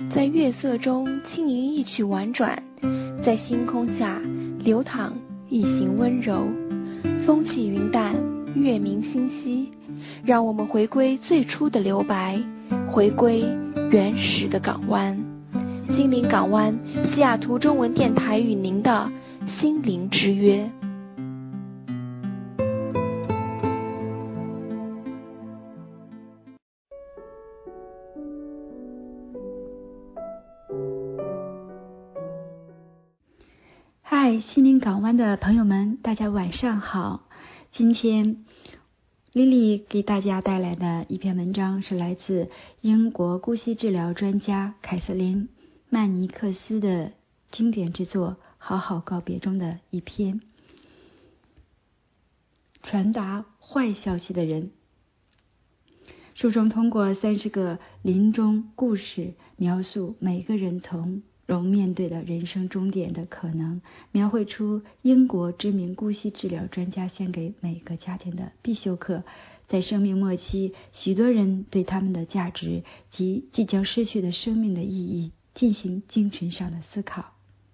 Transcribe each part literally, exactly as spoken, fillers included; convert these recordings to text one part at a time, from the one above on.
在月色中轻盈一曲婉转，在星空下流淌一行温柔。风起云淡，月明星稀，让我们回归最初的留白，回归原始的港湾。心灵港湾，西雅图中文电台与您的心灵之约。 嗨，心灵港湾的朋友们，大家晚上好。今天莉莉给大家带来的一篇文章是来自英国姑息治疗专家凯瑟琳·曼尼克斯的经典之作《好好告别》中的一篇，传达坏消息的人。书中通过三十个临终故事，描述每个人从容面对的人生终点的可能，描绘出英国知名姑息治疗专家献给每个家庭的必修课。在生命末期，许多人对他们的价值及即将失去的生命的意义进行精神上的思考。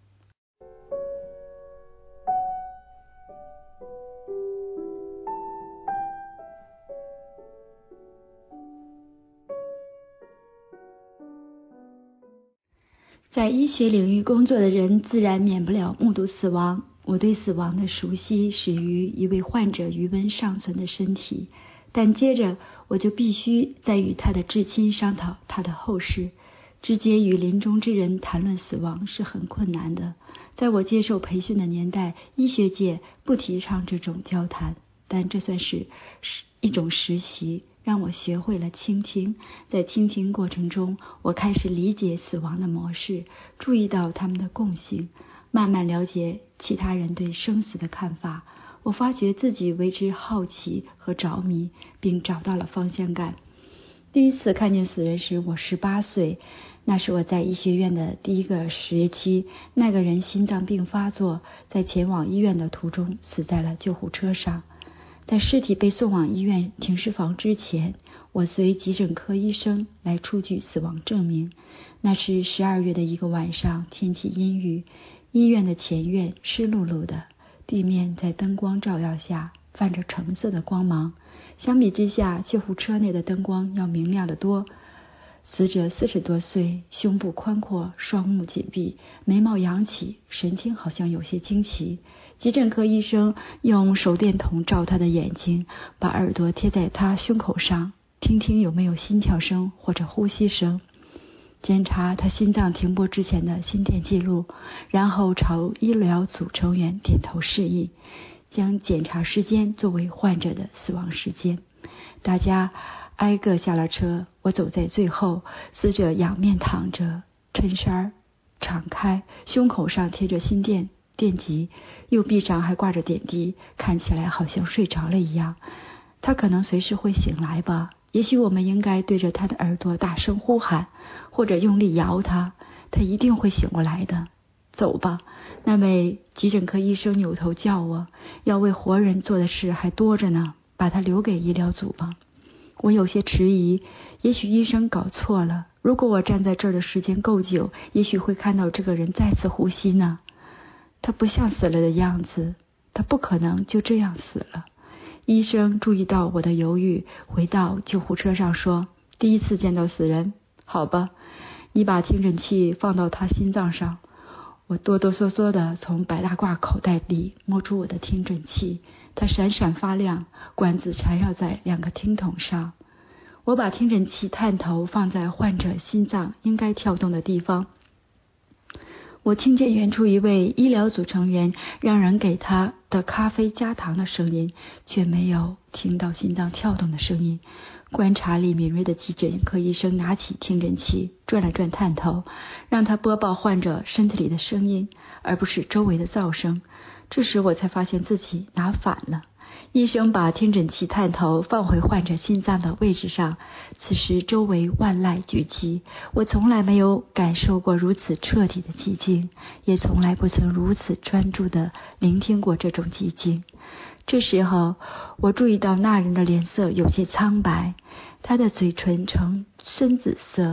在医学领域工作的人自然免不了目睹死亡。我对死亡的熟悉始于一位患者余温尚存的身体，但接着我就必须再与他的至亲商讨他的后事。直接与临终之人谈论死亡是很困难的。在我接受培训的年代，医学界不提倡这种交谈，但这算是一种实习，让我学会了倾听。在倾听过程中，我开始理解死亡的模式，注意到他们的共性，慢慢了解其他人对生死的看法。我发觉自己为之好奇和着迷，并找到了方向感。第一次看见死人时，我十八岁，那是我在医学院的第一个学期。那个人心脏病发作，在前往医院的途中死在了救护车上。在尸体被送往医院停尸房之前，我随急诊科医生来出具死亡证明。那是十二月的一个晚上，天气阴郁，医院的前院湿漉漉的，地面在灯光照耀下泛着橙色的光芒，相比之下，救护车内的灯光要明亮得多。死者四十多岁，胸部宽阔，双目紧闭，眉毛扬起，神情好像有些惊奇。急诊科医生用手电筒照他的眼睛，把耳朵贴在他胸口上，听听有没有心跳声或者呼吸声，检查他心脏停泊之前的心电记录，然后朝医疗组成员点头示意，将检查时间作为患者的死亡时间。大家挨个下了车，我走在最后。死者仰面躺着，衬衫敞开，胸口上贴着心电电极，右臂上还挂着点滴，看起来好像睡着了一样。他可能随时会醒来吧，也许我们应该对着他的耳朵大声呼喊，或者用力摇他，他一定会醒过来的。走吧，那位急诊科医生扭头叫我，要为活人做的事还多着呢，把他留给医疗组吧。我有些迟疑，也许医生搞错了，如果我站在这儿的时间够久，也许会看到这个人再次呼吸呢。他不像死了的样子，他不可能就这样死了。医生注意到我的犹豫，回到救护车上说，第一次见到死人，好吧，你把听诊器放到他心脏上。我哆哆嗦嗦地从白大褂口袋里摸出我的听诊器，它闪闪发亮，管子缠绕在两个听筒上。我把听诊器探头放在患者心脏应该跳动的地方。我听见远处一位医疗组成员让人给他的咖啡加糖的声音，却没有听到心脏跳动的声音。观察力敏锐的急诊科医生拿起听诊器，转了转探头，让他播报患者身体里的声音，而不是周围的噪声。这时我才发现自己拿反了。医生把听诊器探头放回患者心脏的位置上，此时周围万籁俱寂，我从来没有感受过如此彻底的寂静，也从来不曾如此专注地聆听过这种寂静。这时候我注意到那人的脸色有些苍白，他的嘴唇呈深紫色，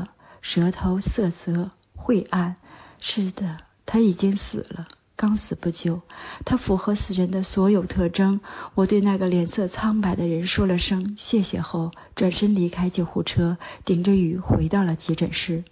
舌头涩涩晦暗。是的，他已经死了，刚死不久。他符合死人的所有特征。我对那个脸色苍白的人说了声谢谢后，转身离开救护车，顶着雨回到了急诊室。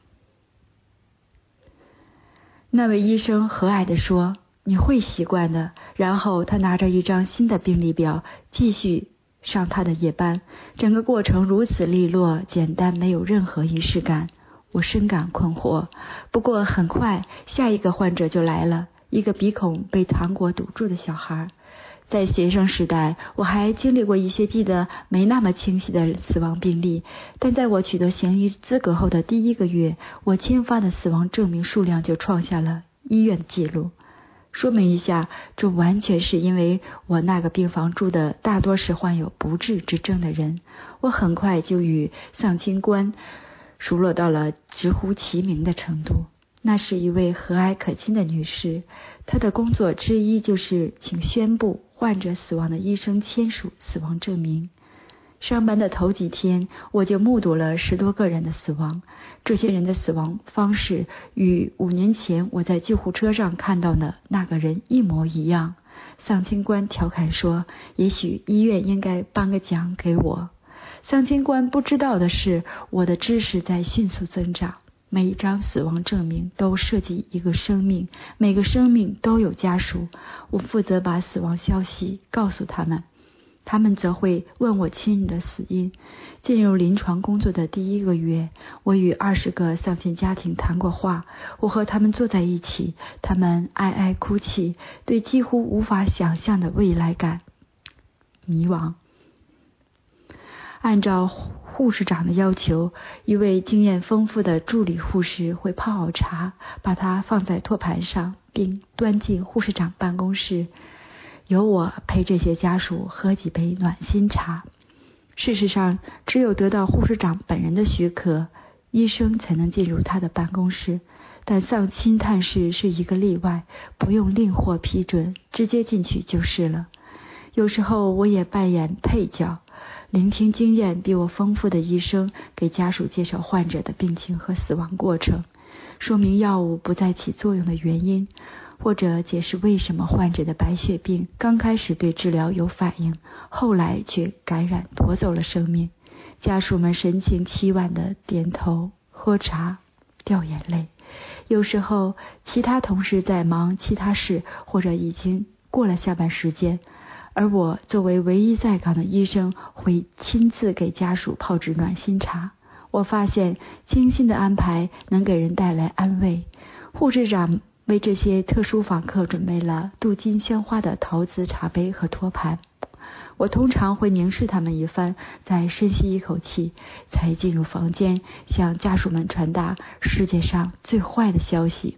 那位医生和蔼地说，你会习惯的。然后他拿着一张新的病历表继续上他的夜班。整个过程如此利落简单，没有任何仪式感。我深感困惑。不过很快下一个患者就来了，一个鼻孔被糖果堵住的小孩。在学生时代，我还经历过一些记得没那么清晰的死亡病例，但在我取得行医资格后的第一个月，我签发的死亡证明数量就创下了医院记录。说明一下，这完全是因为我那个病房住的大多是患有不治之症的人。我很快就与丧亲官熟络到了直呼其名的程度。那是一位和蔼可亲的女士，她的工作之一就是请宣布患者死亡的医生签署死亡证明。上班的头几天，我就目睹了十多个人的死亡。这些人的死亡方式与五年前我在救护车上看到的那个人一模一样。丧亲官调侃说，也许医院应该颁个奖给我。丧亲官不知道的是，我的知识在迅速增长。每一张死亡证明都涉及一个生命，每个生命都有家属。我负责把死亡消息告诉他们，他们则会问我亲人的死因。进入临床工作的第一个月，我与二十个丧亲家庭谈过话。我和他们坐在一起，他们哀哀哭泣，对几乎无法想象的未来感迷惘。按照护士长的要求，一位经验丰富的助理护士会泡好茶，把它放在托盘上，并端进护士长办公室，由我陪这些家属喝几杯暖心茶。事实上，只有得到护士长本人的许可，医生才能进入他的办公室。但丧亲探视是一个例外，不用另获批准，直接进去就是了。有时候我也扮演配角，聆听经验比我丰富的医生给家属介绍患者的病情和死亡过程，说明药物不再起作用的原因，或者解释为什么患者的白血病刚开始对治疗有反应，后来却感染夺走了生命。家属们神情凄婉地点头、喝茶、掉眼泪。有时候其他同事在忙其他事，或者已经过了下班时间，而我作为唯一在岗的医生，会亲自给家属泡制暖心茶。我发现精心的安排能给人带来安慰。护士长为这些特殊访客准备了镀金镶花的陶瓷茶杯和托盘。我通常会凝视他们一番，再深吸一口气，才进入房间，向家属们传达世界上最坏的消息。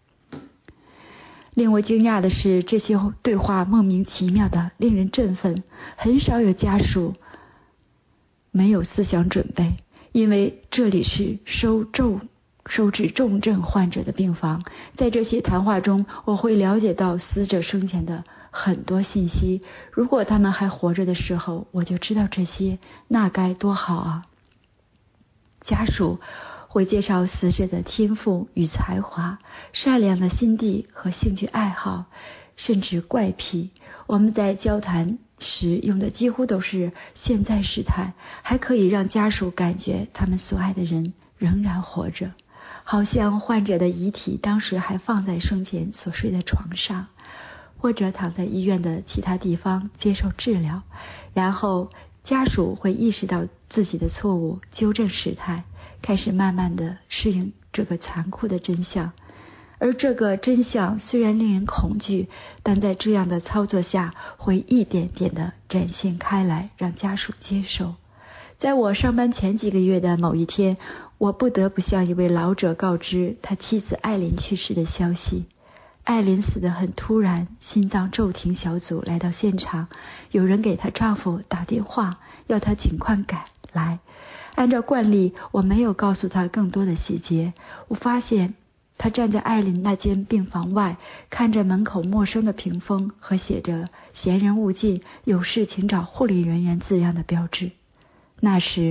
令我惊讶的是，这些对话莫名其妙的令人振奋。很少有家属没有思想准备，因为这里是收重收治重症患者的病房。在这些谈话中，我会了解到死者生前的很多信息。如果他们还活着的时候，我就知道这些，那该多好啊！家属会介绍死者的天赋与才华、善良的心地和兴趣爱好，甚至怪癖。我们在交谈时用的几乎都是现在时态，还可以让家属感觉他们所爱的人仍然活着，好像患者的遗体当时还放在生前所睡的床上，或者躺在医院的其他地方接受治疗。然后家属会意识到自己的错误，纠正事态，开始慢慢地适应这个残酷的真相。而这个真相虽然令人恐惧，但在这样的操作下会一点点地展现开来，让家属接受。在我上班前几个月的某一天，我不得不向一位老者告知他妻子艾琳去世的消息。艾琳死得很突然，心脏骤停小组来到现场，有人给她丈夫打电话，要她尽快赶来。按照惯例，我没有告诉她更多的细节。我发现她站在艾琳那间病房外，看着门口陌生的屏风和写着闲人勿进，有事请找护理人员字样的标志。那时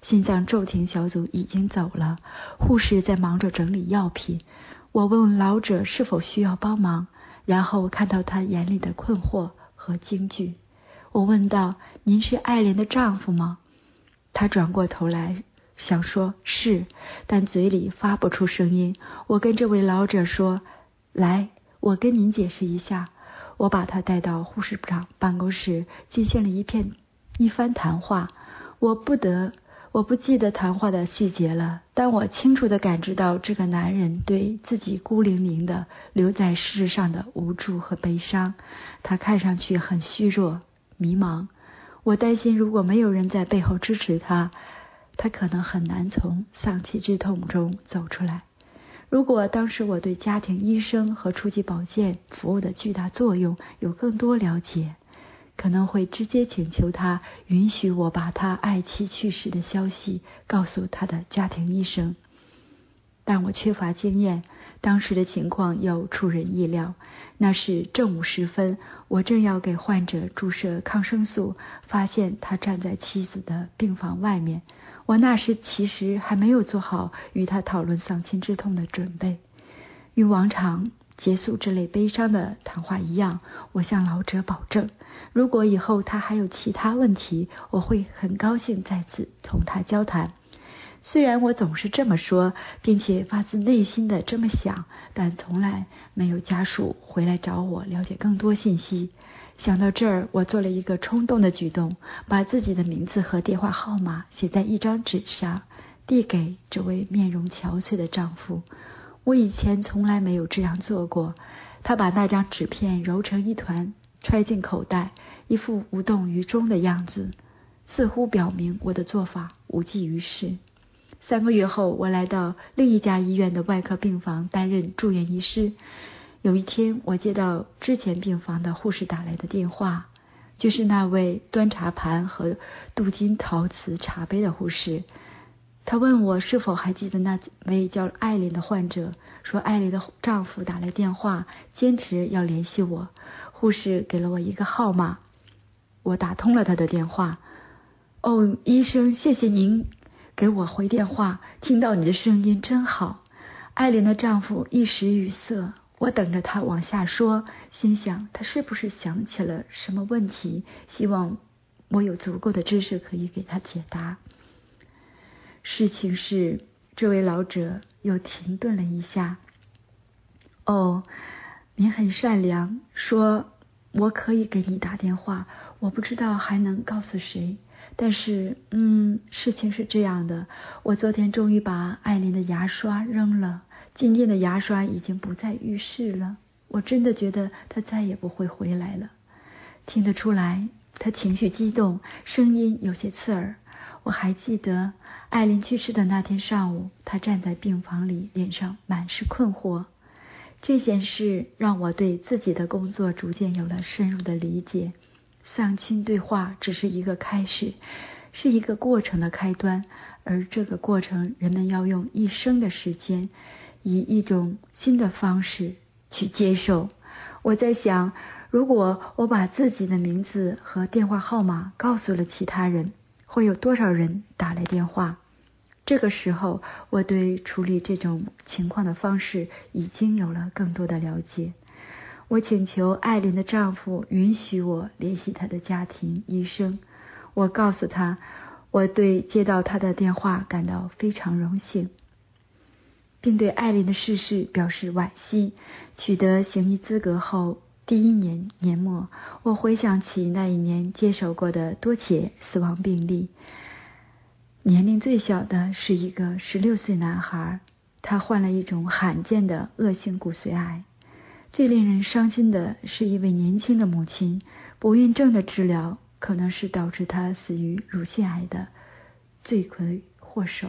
心脏骤停小组已经走了，护士在忙着整理药品。我问老者是否需要帮忙，然后看到他眼里的困惑和惊惧。我问道：您是艾莲的丈夫吗？他转过头来想说是，但嘴里发不出声音。我跟这位老者说：来，我跟您解释一下。我把他带到护士长办公室，进行了一片一番谈话。我不得我不记得谈话的细节了，但我清楚地感知到这个男人对自己孤零零的留在世上的无助和悲伤。他看上去很虚弱迷茫，我担心如果没有人在背后支持他，他可能很难从丧妻之痛中走出来。如果当时我对家庭医生和初级保健服务的巨大作用有更多了解，可能会直接请求他允许我把他爱妻去世的消息告诉他的家庭医生。但我缺乏经验，当时的情况又出人意料。那是正午时分，我正要给患者注射抗生素，发现他站在妻子的病房外面。我那时其实还没有做好与他讨论丧亲之痛的准备。与往常结束这类悲伤的谈话一样，我向老者保证，如果以后他还有其他问题，我会很高兴再次同他交谈。虽然我总是这么说，并且发自内心的这么想，但从来没有家属回来找我了解更多信息。想到这儿，我做了一个冲动的举动，把自己的名字和电话号码写在一张纸上，递给这位面容憔悴的丈夫。我以前从来没有这样做过。他把那张纸片揉成一团，揣进口袋，一副无动于衷的样子，似乎表明我的做法无济于事。三个月后，我来到另一家医院的外科病房担任住院医师。有一天，我接到之前病房的护士打来的电话，就是那位端茶盘和镀金陶瓷茶杯的护士。她问我是否还记得那位叫艾琳的患者，说艾琳的丈夫打来电话，坚持要联系我。护士给了我一个号码，我打通了他的电话。哦，医生，谢谢您给我回电话，听到你的声音真好。艾琳的丈夫一时语塞，我等着他往下说，心想他是不是想起了什么问题，希望我有足够的知识可以给他解答。事情是，这位老者又停顿了一下。哦，您很善良，说我可以给你打电话，我不知道还能告诉谁。但是，嗯，事情是这样的，我昨天终于把艾琳的牙刷扔了，今天的牙刷已经不在浴室了，我真的觉得她再也不会回来了。听得出来，她情绪激动，声音有些刺耳。我还记得艾琳去世的那天上午，她站在病房里，脸上满是困惑。这件事让我对自己的工作逐渐有了深入的理解。丧亲对话只是一个开始，是一个过程的开端，而这个过程人们要用一生的时间，以一种新的方式去接受。我在想，如果我把自己的名字和电话号码告诉了其他人，会有多少人打来电话？这个时候，我对处理这种情况的方式已经有了更多的了解。我请求艾琳的丈夫允许我联系他的家庭医生。我告诉他，我对接到他的电话感到非常荣幸，并对艾琳的逝世表示惋惜。取得行医资格后第一年年末，我回想起那一年接手过的多起死亡病例。年龄最小的是一个十六岁男孩，他患了一种罕见的恶性骨髓癌。最令人伤心的是一位年轻的母亲，不孕症的治疗可能是导致她死于乳腺癌的罪魁祸首。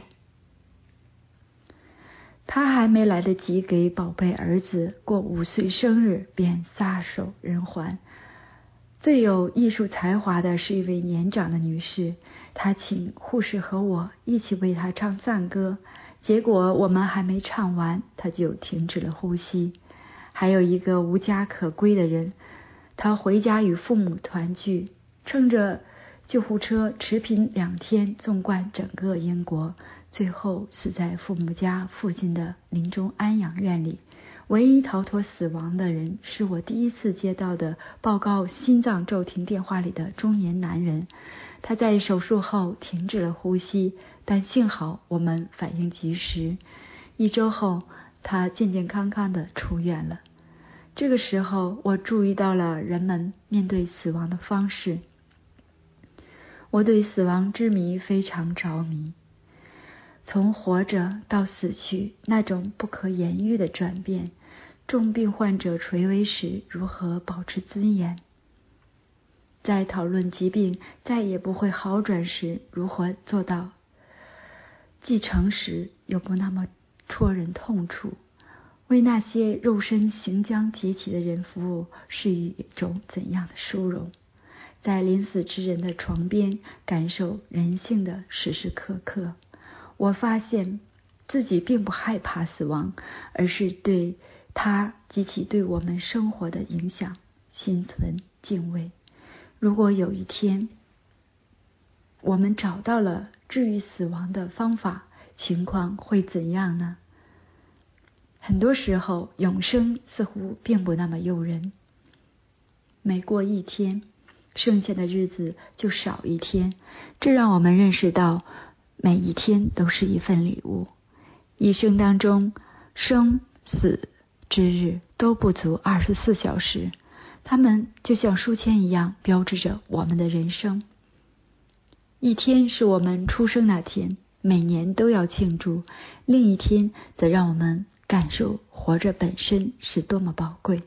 她还没来得及给宝贝儿子过五岁生日，便撒手人寰。最有艺术才华的是一位年长的女士，她请护士和我一起为她唱赞歌，结果我们还没唱完，她就停止了呼吸。还有一个无家可归的人，他回家与父母团聚，趁着救护车持平两天纵贯整个英国，最后死在父母家附近的临终安养院里。唯一逃脱死亡的人是我第一次接到的报告心脏骤停电话里的中年男人。他在手术后停止了呼吸，但幸好我们反应及时。一周后，他健健康康地出院了。这个时候，我注意到了人们面对死亡的方式。我对死亡之谜非常着迷。从活着到死去，那种不可言喻的转变，重病患者垂危时如何保持尊严，在讨论疾病再也不会好转时如何做到既诚实又不那么戳人痛处，为那些肉身行将结起的人服务是一种怎样的殊荣，在临死之人的床边感受人性的时时刻刻。我发现自己并不害怕死亡，而是对它及其对我们生活的影响心存敬畏。如果有一天我们找到了治愈死亡的方法，情况会怎样呢？很多时候，永生似乎并不那么诱人。每过一天，剩下的日子就少一天，这让我们认识到每一天都是一份礼物。一生当中，生死之日都不足二十四小时，它们就像书签一样标志着我们的人生。一天是我们出生那天，每年都要庆祝；另一天则让我们感受活着本身是多么宝贵。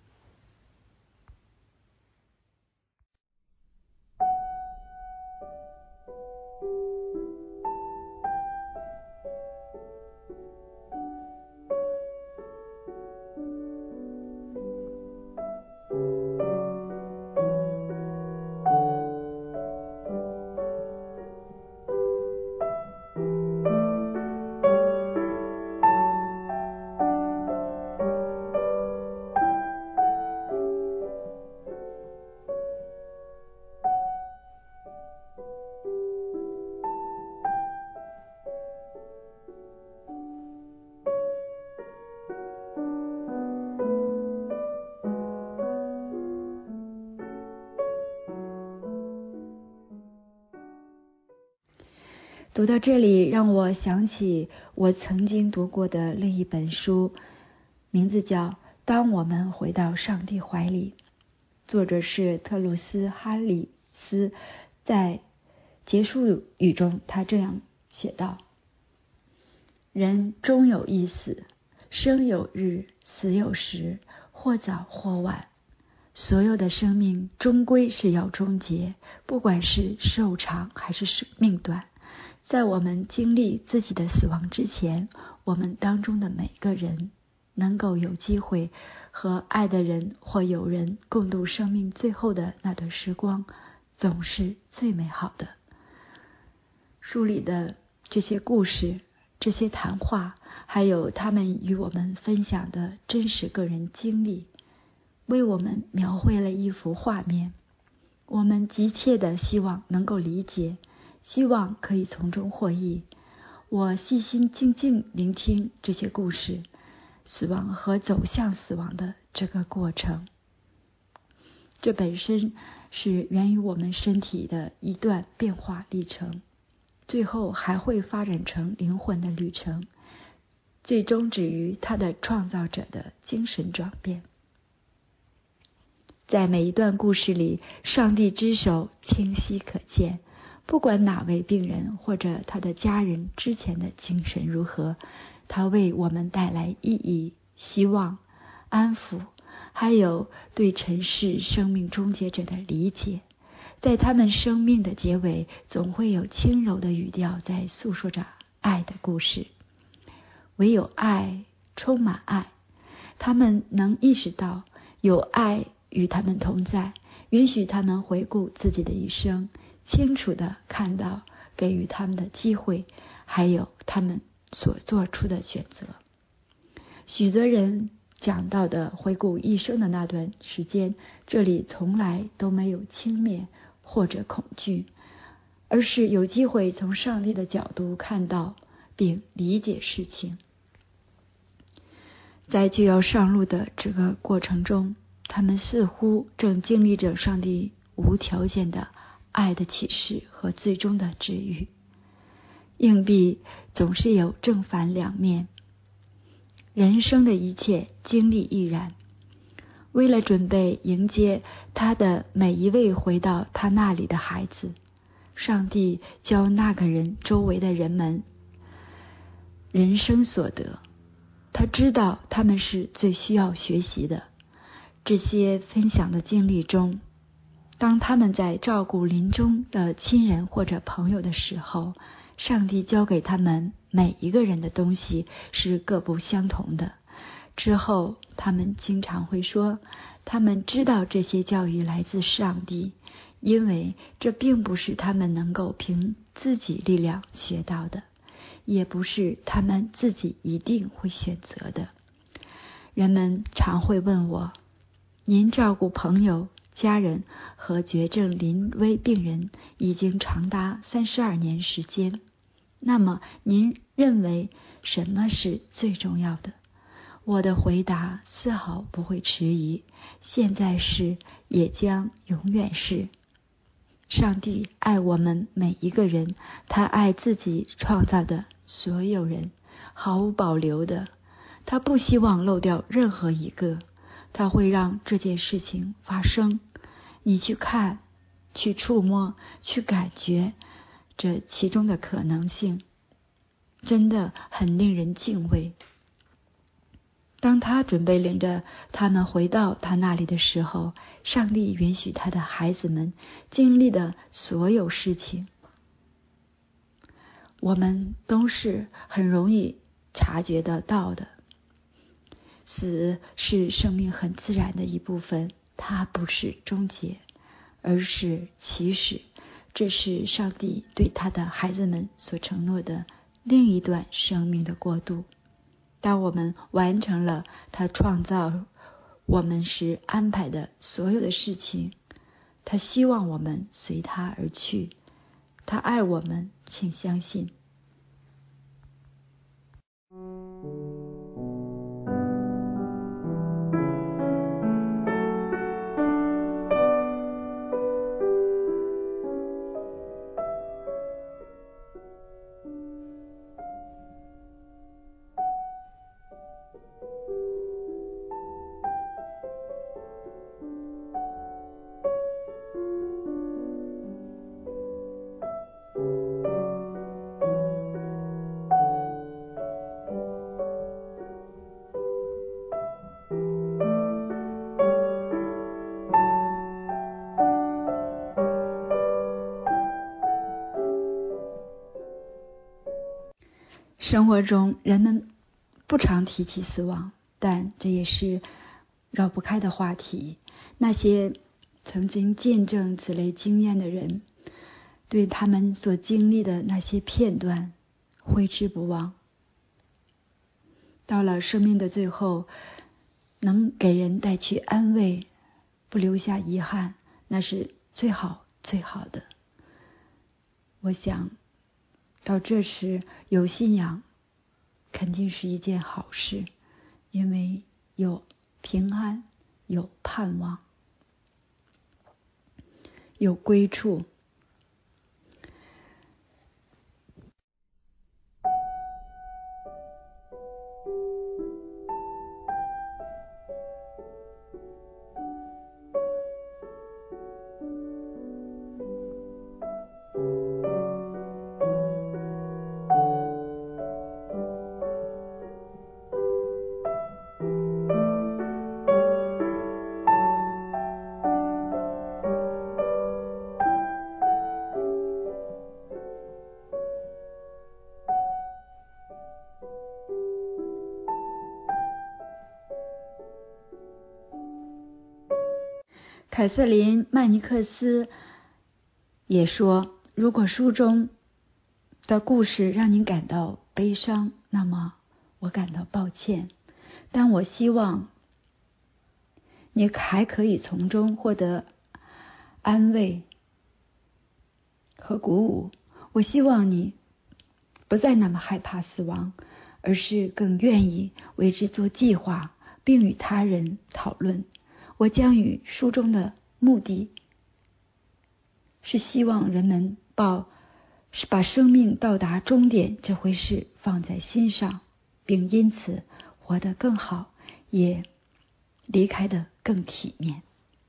读到这里，让我想起我曾经读过的另一本书，名字叫《当我们回到上帝怀里》，作者是特鲁斯·哈里斯。在结束语中，他这样写道：人终有一死，生有日，死有时，或早或晚。所有的生命终归是要终结，不管是寿长还是命短。在我们经历自己的死亡之前，我们当中的每个人能够有机会和爱的人或友人共度生命最后的那段时光，总是最美好的。书里的这些故事，这些谈话，还有他们与我们分享的真实个人经历，为我们描绘了一幅画面。我们急切地希望能够理解，希望可以从中获益。我细心静静聆听这些故事，死亡和走向死亡的这个过程，这本身是源于我们身体的一段变化历程，最后还会发展成灵魂的旅程，最终止于它的创造者的精神转变。在每一段故事里，上帝之手清晰可见，不管哪位病人或者他的家人之前的精神如何，他为我们带来意义、希望、安抚，还有对尘世生命终结者的理解。在他们生命的结尾，总会有轻柔的语调在诉说着爱的故事。唯有爱，充满爱，他们能意识到有爱与他们同在，允许他们回顾自己的一生，清楚地看到给予他们的机会，还有他们所做出的选择。许多人讲到的回顾一生的那段时间，这里从来都没有轻蔑或者恐惧，而是有机会从上帝的角度看到并理解事情。在就要上路的这个过程中，他们似乎正经历着上帝无条件的爱的启示和最终的治愈。硬币总是有正反两面，人生的一切经历亦然。为了准备迎接他的每一位回到他那里的孩子，上帝教那个人周围的人们人生所得，他知道他们是最需要学习的。这些分享的经历中，当他们在照顾临终的亲人或者朋友的时候，上帝教给他们每一个人的东西是各不相同的。之后他们经常会说，他们知道这些教育来自上帝，因为这并不是他们能够凭自己力量学到的，也不是他们自己一定会选择的。人们常会问我，您照顾朋友、家人和绝症临危病人已经长达三十二年时间，那么您认为什么是最重要的？我的回答丝毫不会迟疑，现在是，也将永远是。上帝爱我们每一个人，他爱自己创造的所有人，毫无保留的，他不希望漏掉任何一个，他会让这件事情发生。你去看，去触摸，去感觉这其中的可能性，真的很令人敬畏。当他准备领着他们回到他那里的时候，上帝允许他的孩子们经历的所有事情，我们都是很容易察觉得到的。死是生命很自然的一部分，它不是终结，而是起始。这是上帝对他的孩子们所承诺的另一段生命的过渡。当我们完成了他创造我们时安排的所有的事情，他希望我们随他而去。他爱我们，请相信。生活中人们不常提起死亡，但这也是绕不开的话题。那些曾经见证此类经验的人，对他们所经历的那些片段挥之不忘。到了生命的最后，能给人带去安慰，不留下遗憾，那是最好最好的。我想到这时有信仰肯定是一件好事，因为有平安，有盼望，有归处。凯瑟琳·曼尼克斯也说，如果书中的故事让您感到悲伤，那么我感到抱歉，但我希望你还可以从中获得安慰， 和鼓舞。我希望你不再那么害怕死亡，而是更愿意为之做计划，并与他人讨论。我将与书中的目的是希望人们把是把生命到达终点这回事放在心上，并因此活得更好，也离开得更体面。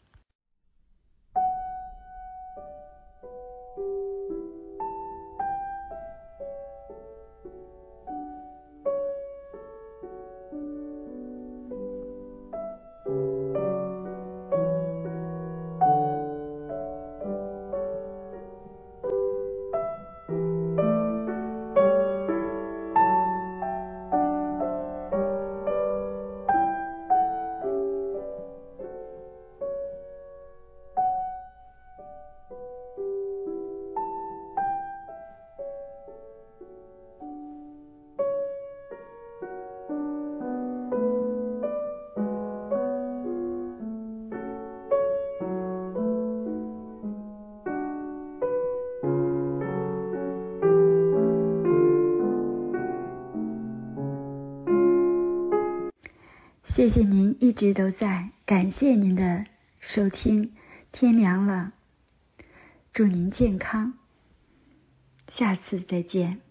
谢谢您一直都在，感谢您的收听。天凉了，祝您健康，下次再见。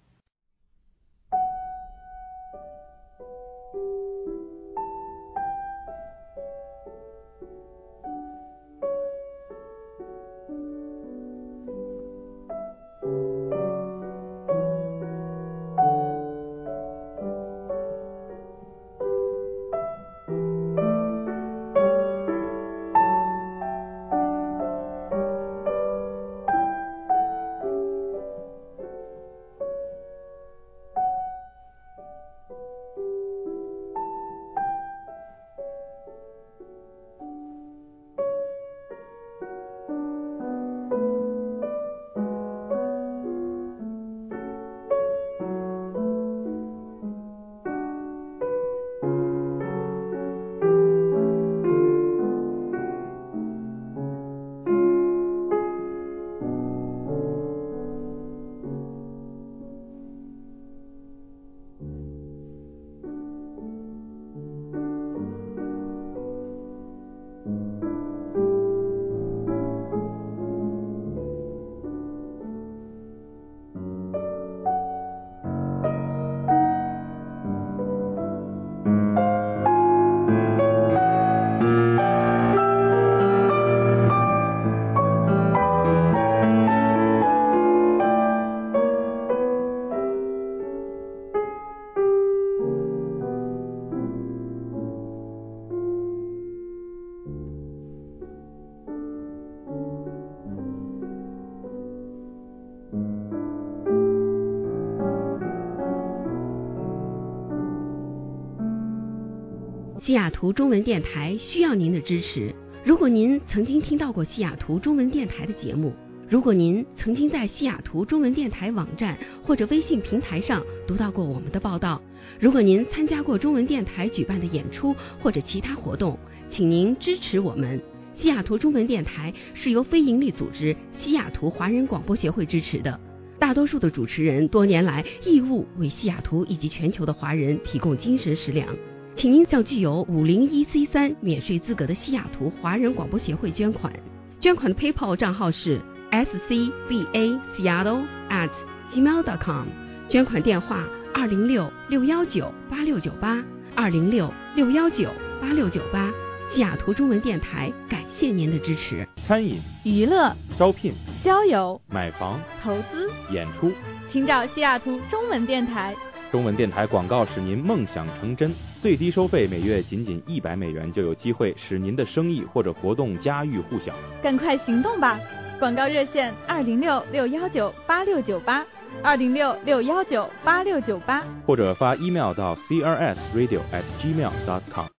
西雅图中文电台需要您的支持。如果您曾经听到过西雅图中文电台的节目，如果您曾经在西雅图中文电台网站或者微信平台上读到过我们的报道，如果您参加过中文电台举办的演出或者其他活动，请您支持我们。西雅图中文电台是由非营利组织西雅图华人广播协会支持的，大多数的主持人多年来义务为西雅图以及全球的华人提供精神食粮。请您向具有五零一 C 三 免税资格的西雅图华人广播协会捐款，捐款的 PayPal 账号是 s c b a seattle at gmail dot com， 捐款电话二零六六一九八六九八二零六六一九八六九八。西雅图中文电台感谢您的支持。 餐饮、 娱乐、 招聘、 交友、 买房、 投资、 演出， 请找西雅图中文电台。 中文电台广告使您梦想成真，最低收费每月仅仅一百美元，就有机会使您的生意或者活动家喻户晓。 赶快行动吧！广告热线二零六六一九八六九八二零六六一九八六九八， 或者发 email 到 c r s radio at gmail dot com。